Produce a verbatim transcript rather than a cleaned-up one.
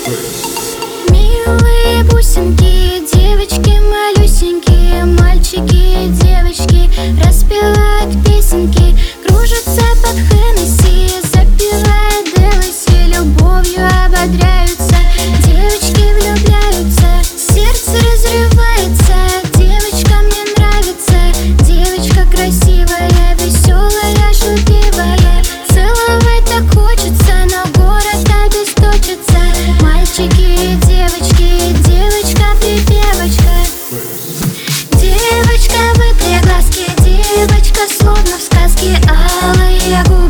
Милые бусинки, девочки малюсенькие, мальчики, девочки распевают песенки, кружатся под Хеннесси, запивая Деласи, любовью ободряются, девочки влюбляются, сердце разрывается, девочка мне нравится, девочка красивая, веселая, шутливая, целовать так хочется, но город обесточится, мальчики, девочки, девочка, припевочка. Девочка, выпрямь глазки, девочка, словно в сказке, алые губы.